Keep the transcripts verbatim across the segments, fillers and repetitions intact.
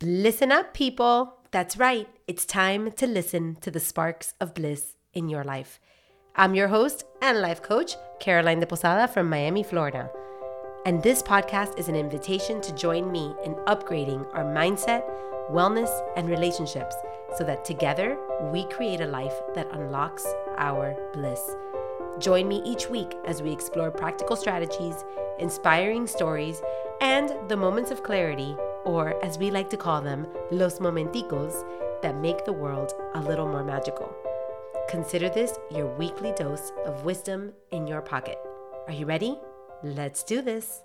Listen up, people. That's right. It's time to listen to the sparks of bliss in your life. I'm your host and life coach, Caroline de Posada from Miami, Florida. And this podcast is an invitation to join me in upgrading our mindset, wellness, and relationships so that together we create a life that unlocks our bliss. Join me each week as we explore practical strategies, inspiring stories, and the moments of clarity, or as we like to call them, los momenticos, that make the world a little more magical. Consider this your weekly dose of wisdom in your pocket. Are you ready? Let's do this.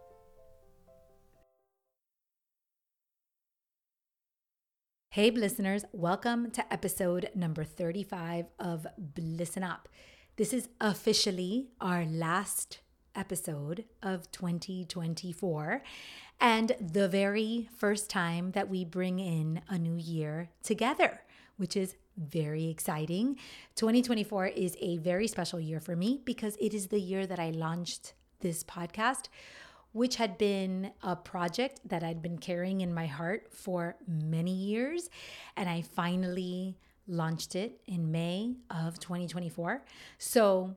Hey, listeners, welcome to episode number thirty-five of Listen Up. This is officially our last episode of twenty twenty-four and the very first time that we bring in a new year together, which is very exciting. twenty twenty-four is a very special year for me because it is the year that I launched this podcast, which had been a project that I'd been carrying in my heart for many years. And I finally launched it in May of twenty twenty-four. So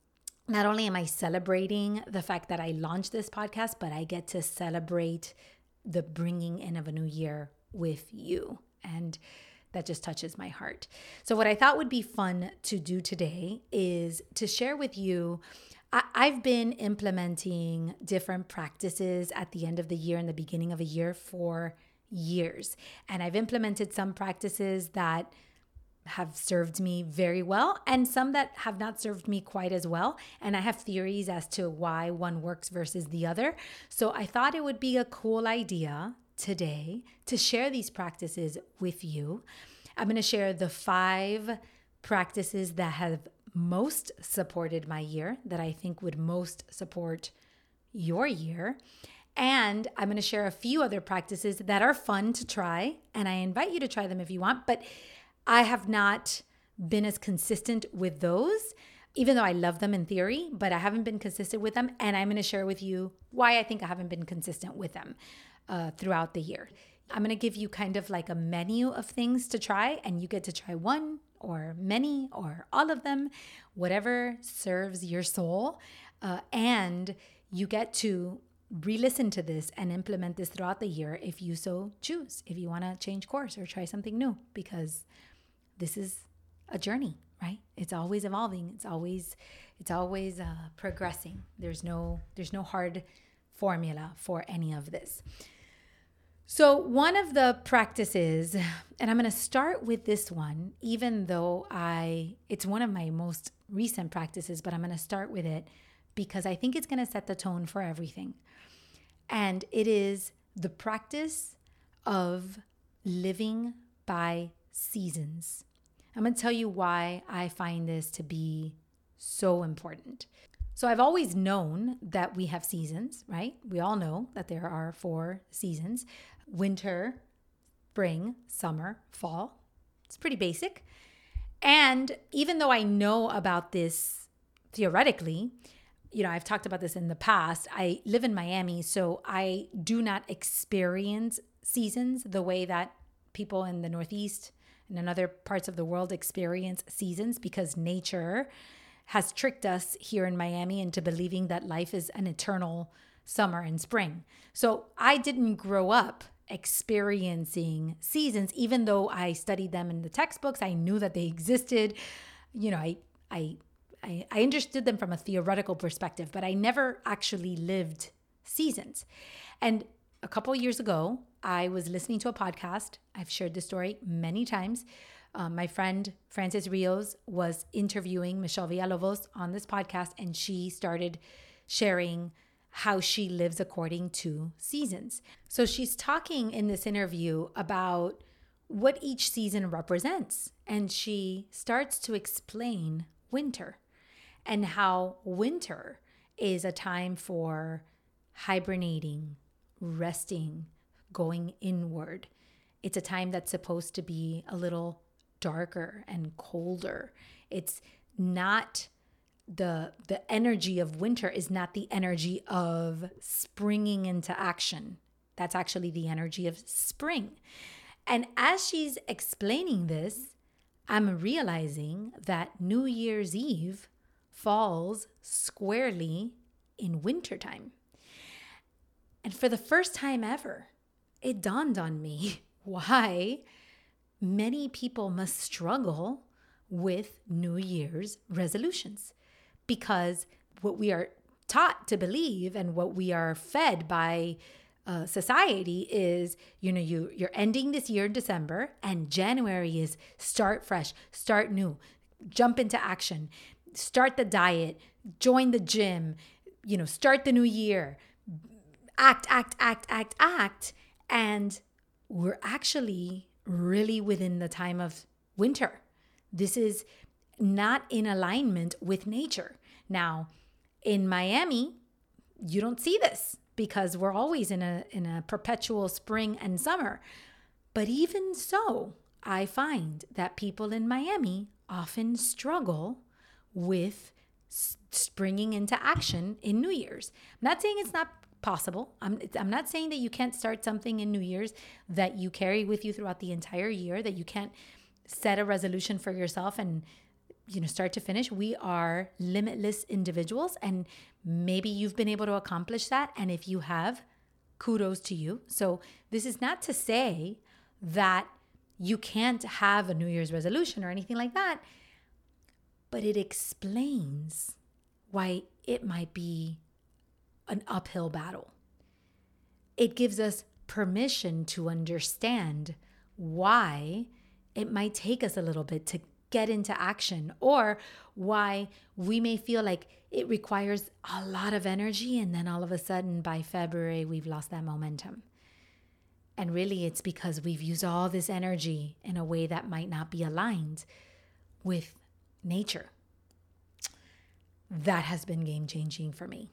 not only am I celebrating the fact that I launched this podcast, but I get to celebrate the bringing in of a new year with you. And that just touches my heart. So what I thought would be fun to do today is to share with you, I- I've been implementing different practices at the end of the year and the beginning of a year for years. And I've implemented some practices that have served me very well and some that have not served me quite as well. And I have theories as to why one works versus the other. So I thought it would be a cool idea today to share these practices with you. I'm going to share the five practices that have most supported my year, that I think would most support your year. And I'm going to share a few other practices that are fun to try. And I invite you to try them if you want. But I have not been as consistent with those, even though I love them in theory, but I haven't been consistent with them. And I'm going to share with you why I think I haven't been consistent with them uh, throughout the year. I'm going to give you kind of like a menu of things to try, and you get to try one or many or all of them, whatever serves your soul. Uh, and you get to re-listen to this and implement this throughout the year if you so choose, if you want to change course or try something new, because this is a journey, right? It's always evolving. It's always, it's always uh, progressing. There's no, there's no hard formula for any of this. So one of the practices, and I'm going to start with this one, even though I, it's one of my most recent practices, but I'm going to start with it because I think it's going to set the tone for everything. And it is the practice of living by seasons. I'm going to tell you why I find this to be so important. So I've always known that we have seasons, right? We all know that there are four seasons: winter, spring, summer, fall. It's pretty basic. And even though I know about this theoretically, you know, I've talked about this in the past. I live in Miami, so I do not experience seasons the way that people in the Northeast and in other parts of the world experience seasons, because nature has tricked us here in Miami into believing that life is an eternal summer and spring. So I didn't grow up experiencing seasons, even though I studied them in the textbooks. I knew that they existed. You know, I I I, I understood them from a theoretical perspective, but I never actually lived seasons. And a couple of years ago, I was listening to a podcast. I've shared this story many times. Um, my friend Frances Rios was interviewing Michelle Villalobos on this podcast, and she started sharing how she lives according to seasons. So she's talking in this interview about what each season represents. And she starts to explain winter and how winter is a time for hibernating, resting, going inward. It's a time that's supposed to be a little darker and colder. It's not the the energy of winter is not the energy of springing into action. That's actually the energy of spring. And as she's explaining this, I'm realizing that New Year's Eve falls squarely in wintertime. And for the first time ever, it dawned on me why many people must struggle with New Year's resolutions. Because what we are taught to believe and what we are fed by uh, society is, you know, you, you're ending this year in December, and January is start fresh, start new, jump into action, start the diet, join the gym, you know, start the new year, act, act, act, act, act. And we're actually really within the time of winter. This is not in alignment with nature. Now, in Miami, you don't see this because we're always in a in a perpetual spring and summer. But even so, I find that people in Miami often struggle with springing into action in New Year's. I'm not saying it's not possible. I'm I'm not saying that you can't start something in New Year's that you carry with you throughout the entire year, that you can't set a resolution for yourself and, you know, start to finish. We are limitless individuals, and maybe you've been able to accomplish that. And if you have, kudos to you. So this is not to say that you can't have a New Year's resolution or anything like that, but it explains why it might be an uphill battle. It gives us permission to understand why it might take us a little bit to get into action, or why we may feel like it requires a lot of energy and then all of a sudden by February we've lost that momentum. And really it's because we've used all this energy in a way that might not be aligned with nature. That has been game changing for me.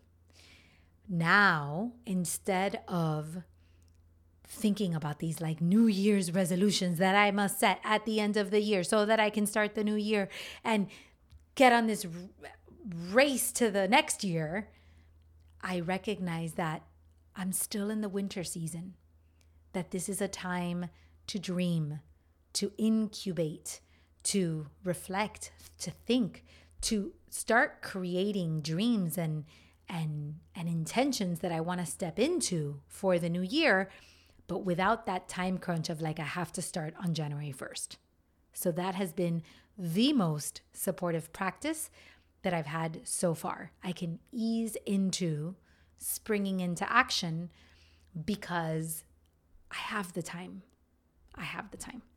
Now, instead of thinking about these like New Year's resolutions that I must set at the end of the year so that I can start the new year and get on this r- race to the next year, I recognize that I'm still in the winter season, that this is a time to dream, to incubate, to reflect, to think, to start creating dreams and and and intentions that I want to step into for the new year, but without that time crunch of like, I have to start on January first. So that has been the most supportive practice that I've had so far. I can ease into springing into action because I have the time. I have the time.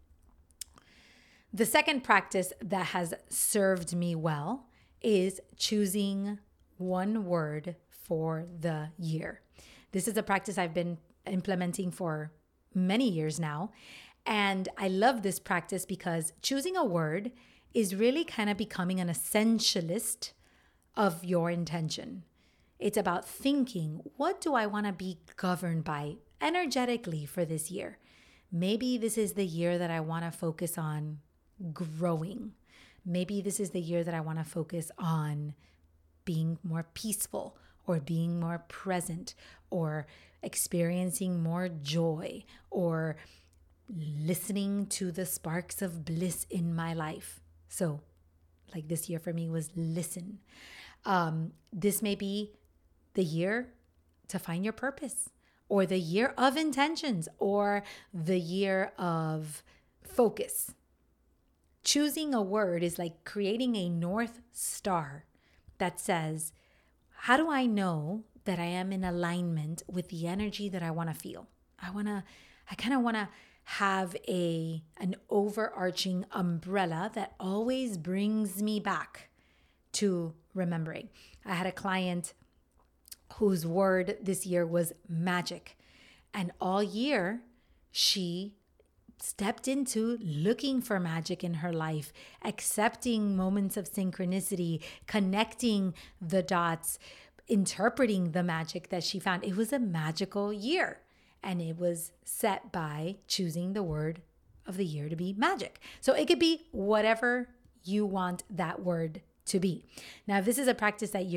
The second practice that has served me well is choosing one word for the year. This is a practice I've been implementing for many years now. And I love this practice because choosing a word is really kind of becoming an essentialist of your intention. It's about thinking, what do I want to be governed by energetically for this year? Maybe this is the year that I want to focus on growing. Maybe this is the year that I want to focus on being more peaceful or being more present or experiencing more joy or listening to the sparks of bliss in my life. So like this year for me was listen. Um, this may be the year to find your purpose, or the year of intentions, or the year of focus. Choosing a word is like creating a North Star that says, how do I know that I am in alignment with the energy that I want to feel? I want to, I kind of want to have a an overarching umbrella that always brings me back to remembering. I had a client whose word this year was magic. And all year, she stepped into looking for magic in her life, accepting moments of synchronicity, connecting the dots, interpreting the magic that she found. It was a magical year, and it was set by choosing the word of the year to be magic. So it could be whatever you want that word to be. Now, if this is a practice that you're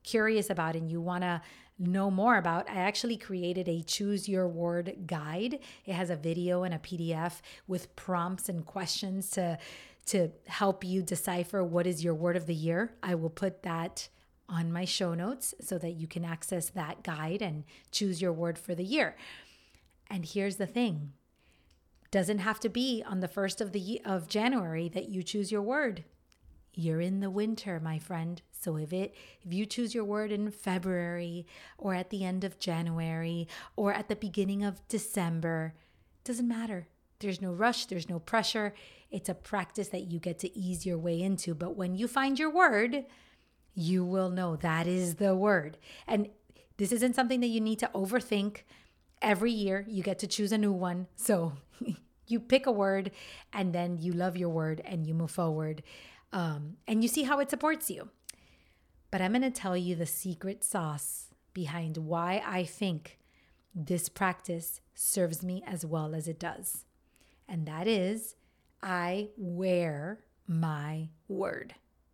curious about and you want to know more about, I actually created a choose your word guide. It has a video and a P D F with prompts and questions to, to help you decipher what is your word of the year. I will put that on my show notes so that you can access that guide and choose your word for the year. And here's the thing. Doesn't have to be on the first of the of January that you choose your word. You're in the winter, my friend. So if it if you choose your word in February or at the end of January or at the beginning of December, doesn't matter. There's no rush, there's no pressure. It's a practice that you get to ease your way into. But when you find your word, you will know that is the word. And this isn't something that you need to overthink. Every year you get to choose a new one. So you pick a word and then you love your word and you move forward. Um, and you see how it supports you. But I'm going to tell you the secret sauce behind why I think this practice serves me as well as it does. And that is, I wear my word.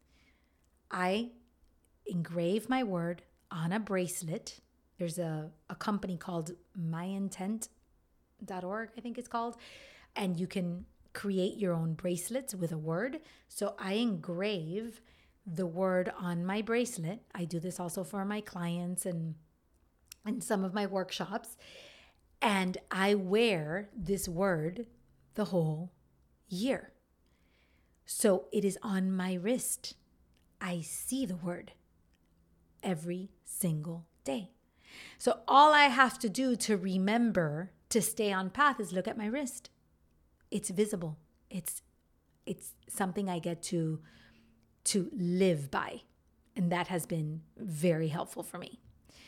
I engrave my word on a bracelet. There's a, a company called my intent dot org, I think it's called. And you can create your own bracelets with a word. So I engrave the word on my bracelet. I do this also for my clients and in some of my workshops. And I wear this word the whole year. So it is on my wrist. I see the word every single day. So all I have to do to remember to stay on path is look at my wrist. It's visible. It's it's something I get to to live by. And that has been very helpful for me.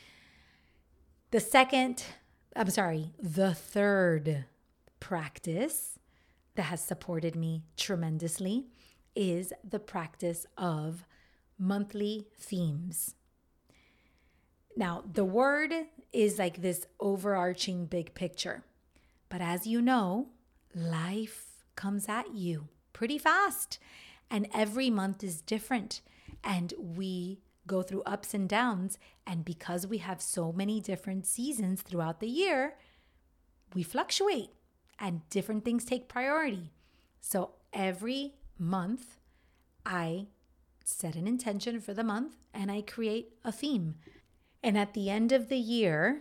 The second, I'm sorry, the third practice that has supported me tremendously is the practice of monthly themes. Now, the word is like this overarching big picture. But as you know, life comes at you pretty fast. And every month is different. And we go through ups and downs. And because we have so many different seasons throughout the year, we fluctuate and different things take priority. So every month, I set an intention for the month and I create a theme. And at the end of the year,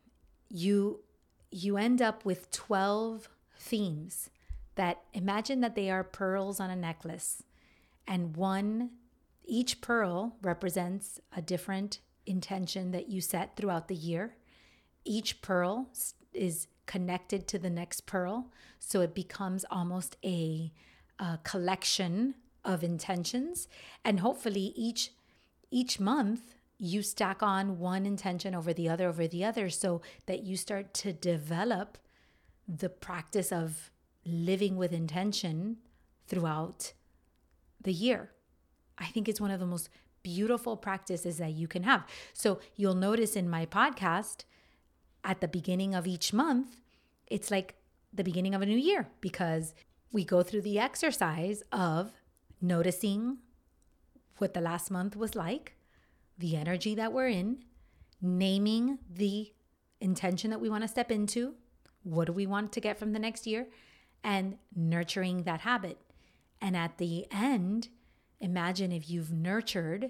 you you end up with twelve themes that imagine that they are pearls on a necklace. And one, each pearl represents a different intention that you set throughout the year. Each pearl is connected to the next pearl. So it becomes almost a, a collection of intentions. And hopefully each each month, you stack on one intention over the other, over the other, so that you start to develop the practice of living with intention throughout the year. I think it's one of the most beautiful practices that you can have. So you'll notice in my podcast, at the beginning of each month, it's like the beginning of a new year because we go through the exercise of noticing what the last month was like, the energy that we're in, naming the intention that we want to step into, what do we want to get from the next year, and nurturing that habit. And at the end, imagine if you've nurtured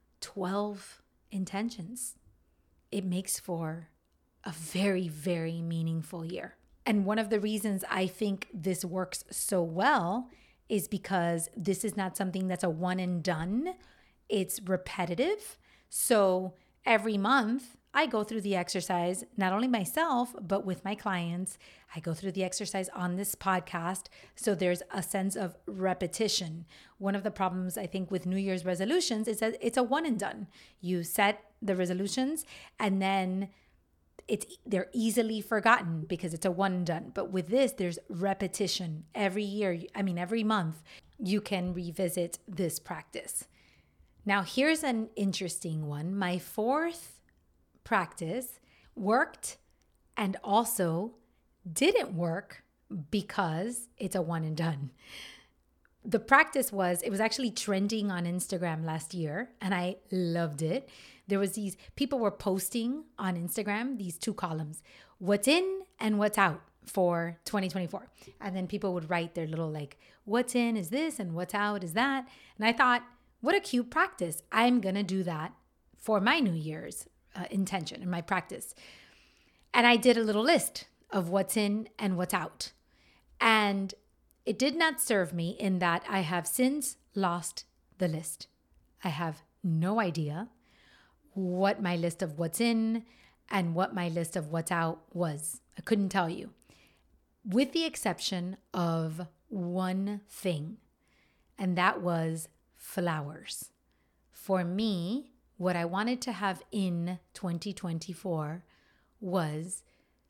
twelve intentions. It makes for a very, very meaningful year. And one of the reasons I think this works so well is because this is not something that's a one and done. It's repetitive. So every month I go through the exercise, not only myself, but with my clients. I go through the exercise on this podcast. So there's a sense of repetition. One of the problems I think with New Year's resolutions is that it's a one and done. You set the resolutions and then it's they're easily forgotten because it's a one and done. But with this, there's repetition. Every year, I mean, every month, you can revisit this practice. Now, here's an interesting one. My fourth practice worked and also didn't work because it's a one and done. the practice was, it was actually trending on Instagram last year, and I loved it. There was these, people were posting on Instagram, these two columns, what's in and what's out for twenty twenty-four. And then people would write their little like, what's in is this and what's out is that. And I thought, what a cute practice. I'm going to do that for my New Year's uh, intention and my practice. And I did a little list of what's in and what's out. And it did not serve me in that I have since lost the list. I have no idea what my list of what's in and what my list of what's out was. I couldn't tell you. With the exception of one thing, and that was flowers. For me, what I wanted to have in twenty twenty-four was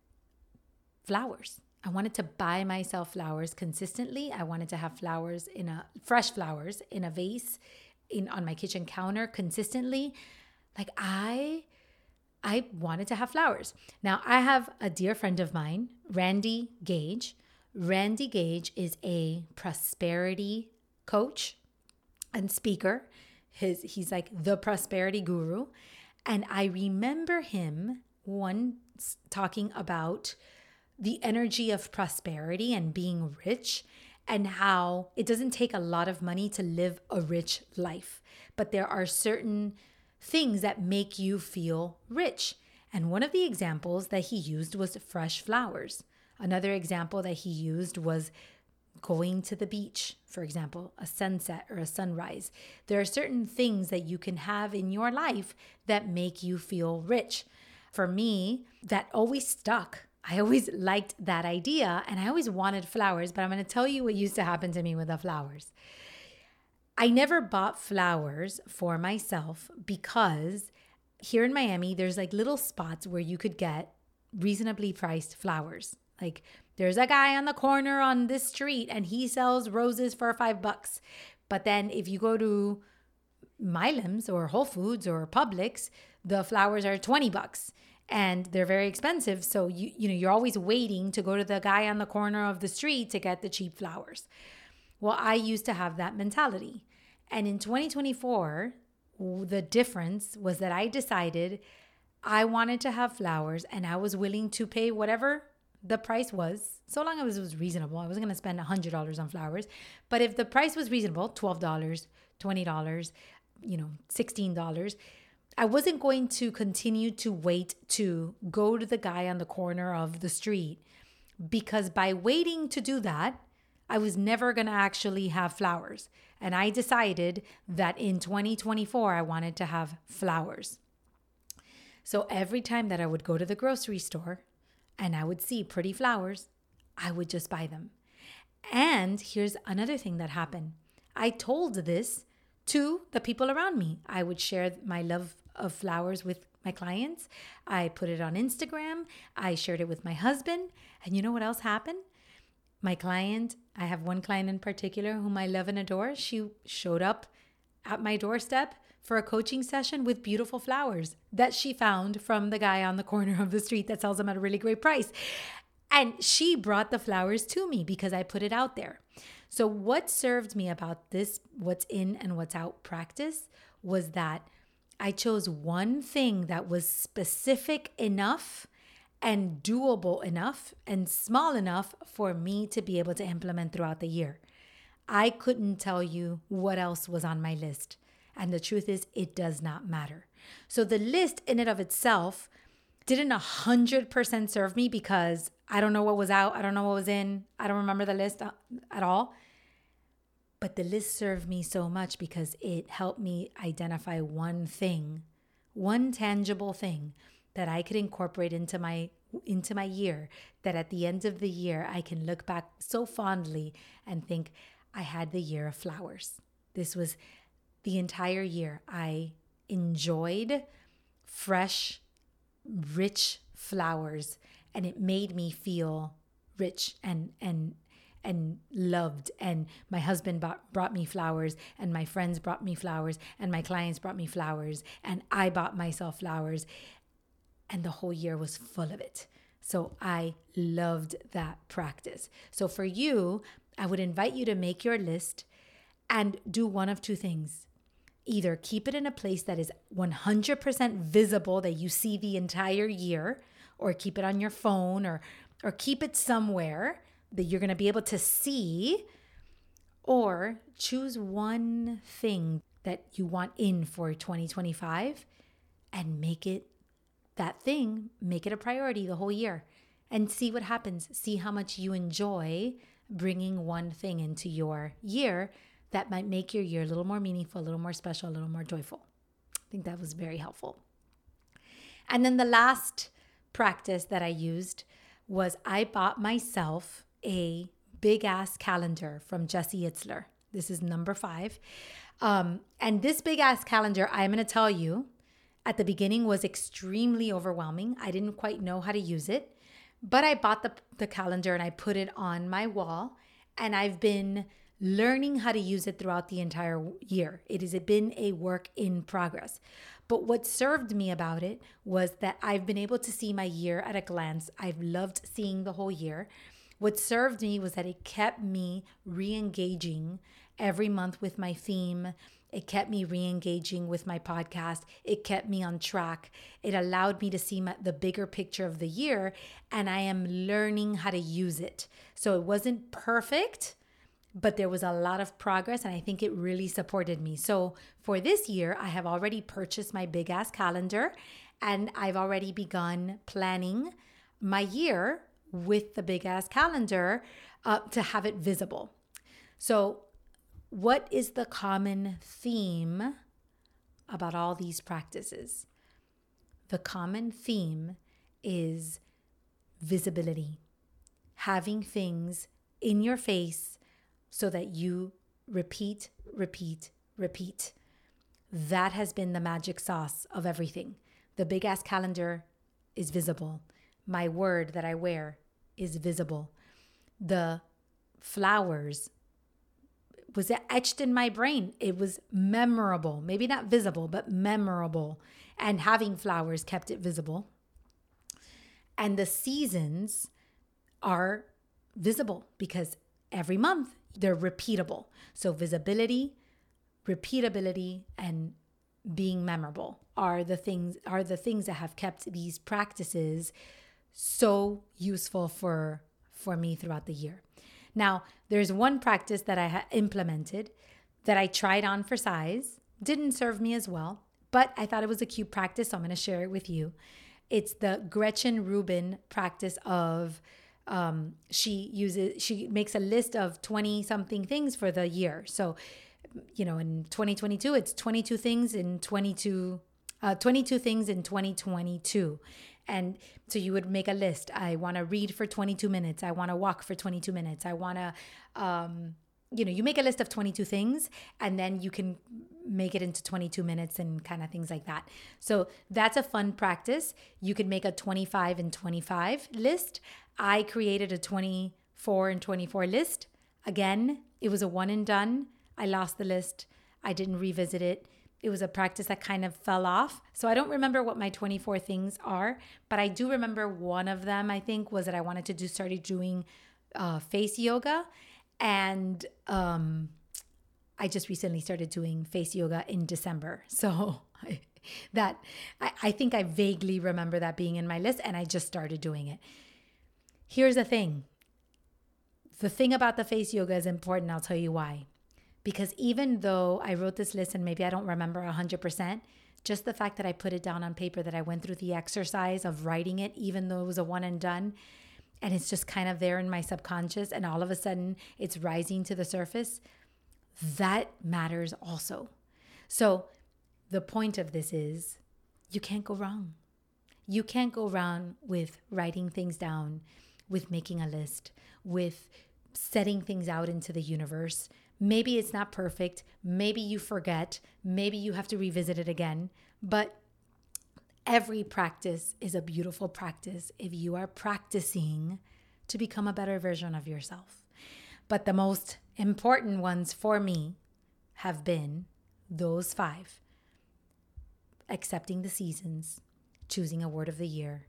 flowers. I wanted to buy myself flowers consistently. I wanted to have flowers in a fresh flowers in a vase in on my kitchen counter consistently. Like I I wanted to have flowers. Now, I have a dear friend of mine, Randy Gage. Randy Gage is a prosperity coach and speaker. His he's like the prosperity guru. And I remember him once talking about the energy of prosperity and being rich, and how it doesn't take a lot of money to live a rich life, but there are certain things that make you feel rich. And one of the examples that he used was fresh flowers. Another example that he used was going to the beach, for example, a sunset or a sunrise. There are certain things that you can have in your life that make you feel rich. For me, that always stuck. I always liked that idea and I always wanted flowers, but I'm going to tell you what used to happen to me with the flowers. I never bought flowers for myself because here in Miami, there's like little spots where you could get reasonably priced flowers. Like there's a guy on the corner on this street and he sells roses for five bucks. But then if you go to Milam's or Whole Foods or Publix, the flowers are twenty bucks. And they're very expensive. So, you you know, you're always waiting to go to the guy on the corner of the street to get the cheap flowers. Well, I used to have that mentality. And in twenty twenty-four, the difference was that I decided I wanted to have flowers and I was willing to pay whatever the price was, so long as it was reasonable. I wasn't going to spend one hundred dollars on flowers. But if the price was reasonable, twelve dollars, twenty dollars, you know, sixteen dollars, I wasn't going to continue to wait to go to the guy on the corner of the street, because by waiting to do that, I was never going to actually have flowers. And I decided that in twenty twenty-four, I wanted to have flowers. So every time that I would go to the grocery store and I would see pretty flowers, I would just buy them. And here's another thing that happened. I told this to the people around me. I would share my love of flowers with my clients. I put it on Instagram. I shared it with my husband. And you know what else happened? My client, I have one client in particular whom I love and adore. She showed up at my doorstep for a coaching session with beautiful flowers that she found from the guy on the corner of the street that sells them at a really great price. And she brought the flowers to me because I put it out there. So what served me about this what's in and what's out practice was that I chose one thing that was specific enough and doable enough and small enough for me to be able to implement throughout the year. I couldn't tell you what else was on my list. And the truth is, it does not matter. So the list in and of itself didn't one hundred percent serve me because I don't know what was out. I don't know what was in. I don't remember the list at all. But the list served me so much because it helped me identify one thing, one tangible thing that I could incorporate into my into my year, that at the end of the year, I can look back so fondly and think, I had the year of flowers. This was the entire year. I enjoyed fresh, rich flowers, and it made me feel rich and and and loved. And my husband bought, brought me flowers, and my friends brought me flowers, and my clients brought me flowers, and I bought myself flowers. And the whole year was full of it. So I loved that practice. So for you, I would invite you to make your list, and do one of two things. Either keep it in a place that is one hundred percent visible, that you see the entire year, or keep it on your phone, or or keep it somewhere that you're going to be able to see, or choose one thing that you want in for twenty twenty-five and make it that thing, make it a priority the whole year and see what happens. See how much you enjoy bringing one thing into your year that might make your year a little more meaningful, a little more special, a little more joyful. I think that was very helpful. And then the last practice that I used was I bought myself a big ass calendar from Jesse Itzler. This is number five. Um, and this big ass calendar, I'm going to tell you, at the beginning was extremely overwhelming. I didn't quite know how to use it, but I bought the, the calendar and I put it on my wall, and I've been learning how to use it throughout the entire year. It has been a work in progress. But what served me about it was that I've been able to see my year at a glance. I've loved seeing the whole year. What served me was that it kept me re-engaging every month with my theme. It kept me re-engaging with my podcast. It kept me on track. It allowed me to see my, the bigger picture of the year, and I am learning how to use it. So it wasn't perfect, but there was a lot of progress, and I think it really supported me. So for this year, I have already purchased my big ass calendar, and I've already begun planning my year with the big ass calendar uh, to have it visible. So what is the common theme about all these practices? The common theme is visibility, having things in your face so that you repeat, repeat, repeat. That has been the magic sauce of everything. The big ass calendar is visible. My word that I wear is visible. The flowers was etched in my brain. It was memorable, maybe not visible, but memorable. And having flowers kept it visible. And the seasons are visible because every month they're repeatable. So visibility, repeatability, and being memorable are the things are the things that have kept these practices so useful for for me throughout the year. Now, there's one practice that I ha- implemented that I tried on for size, didn't serve me as well, but I thought it was a cute practice, so I'm going to share it with you. It's the Gretchen Rubin practice of um, she uses she makes a list of twenty something things for the year. So, you know, in twenty twenty-two, it's twenty-two things in twenty-two uh, twenty-two things in twenty twenty-two. And so you would make a list. I want to read for twenty-two minutes. I want to walk for twenty-two minutes. I want to, um, you know, you make a list of twenty-two things, and then you can make it into twenty-two minutes and kind of things like that. So that's a fun practice. You could make a twenty-five and twenty-five list. I created a twenty-four and twenty-four list. Again, it was a one and done. I lost the list. I didn't revisit it. It was a practice that kind of fell off. So I don't remember what my twenty-four things are, but I do remember one of them, I think, was that I wanted to do, started doing uh, face yoga. And um, I just recently started doing face yoga in December. So I, that, I, I think I vaguely remember that being in my list, and I just started doing it. Here's the thing. The thing about the face yoga is important. I'll tell you why. Because even though I wrote this list and maybe I don't remember one hundred percent, just the fact that I put it down on paper, that I went through the exercise of writing it, even though it was a one and done, and it's just kind of there in my subconscious, and all of a sudden it's rising to the surface, that matters also. So the point of this is you can't go wrong. You can't go wrong with writing things down, with making a list, with setting things out into the universe. Maybe it's not perfect. Maybe you forget. Maybe you have to revisit it again. But every practice is a beautiful practice if you are practicing to become a better version of yourself. But the most important ones for me have been those five. Accepting the seasons, choosing a word of the year,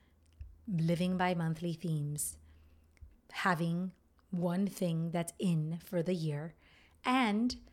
living by monthly themes, having one thing that's in for the year, and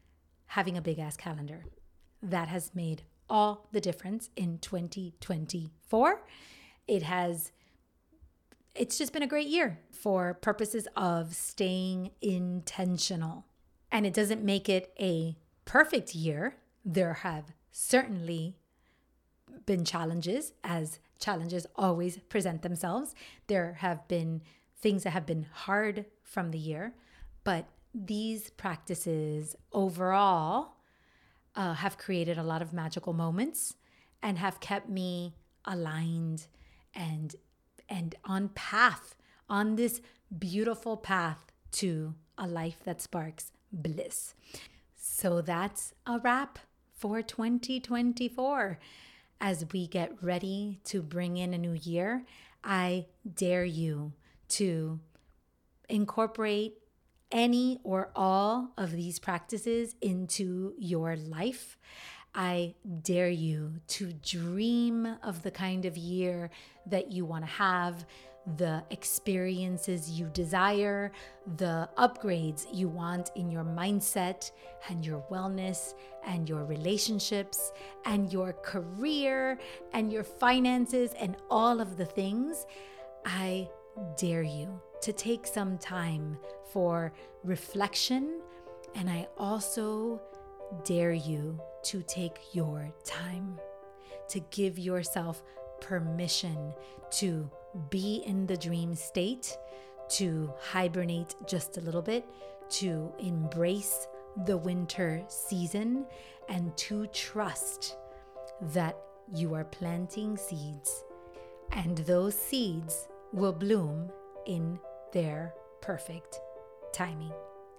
having a big ass calendar. That has made all the difference in twenty twenty-four. It has, it's just been a great year for purposes of staying intentional. And it doesn't make it a perfect year. There have certainly been challenges, as challenges always present themselves. There have been things that have been hard from the year, but these practices overall uh, have created a lot of magical moments and have kept me aligned and and on path, on this beautiful path to a life that sparks bliss. So that's a wrap for twenty twenty-four. As we get ready to bring in a new year, I dare you to incorporate any or all of these practices into your life. I dare you to dream of the kind of year that you want to have, the experiences you desire, the upgrades you want in your mindset and your wellness and your relationships and your career and your finances and all of the things. I dare you to take some time for reflection, and I also dare you to take your time to give yourself permission to be in the dream state, to hibernate just a little bit, to embrace the winter season, and to trust that you are planting seeds, and those seeds will bloom in their perfect timing.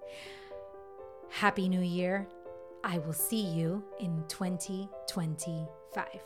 Happy New Year. I will see you in twenty twenty-five.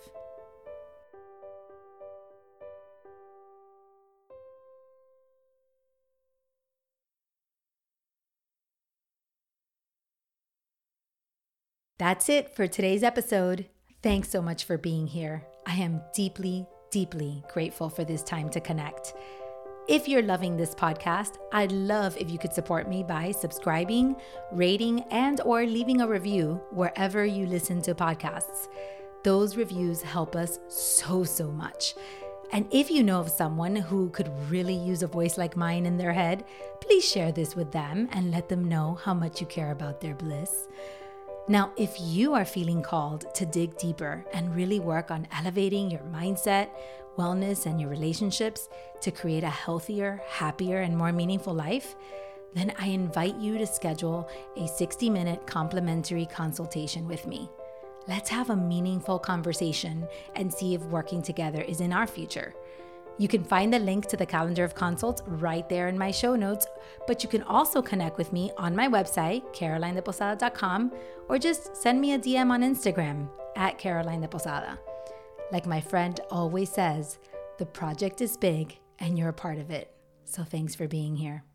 That's it for today's episode. Thanks so much for being here. I am deeply, deeply grateful for this time to connect. If you're loving this podcast, I'd love if you could support me by subscribing, rating, and or leaving a review wherever you listen to podcasts. Those reviews help us so, so much. And if you know of someone who could really use a voice like mine in their head, please share this with them and let them know how much you care about their bliss. Now, if you are feeling called to dig deeper and really work on elevating your mindset, wellness, and your relationships to create a healthier, happier, and more meaningful life, then I invite you to schedule a sixty minute complimentary consultation with me. Let's have a meaningful conversation and see if working together is in our future. You can find the link to the calendar of consults right there in my show notes, but you can also connect with me on my website, caroline de posada dot com, or just send me a D M on Instagram at caroline de posada. Like my friend always says, the project is big and you're a part of it. So thanks for being here.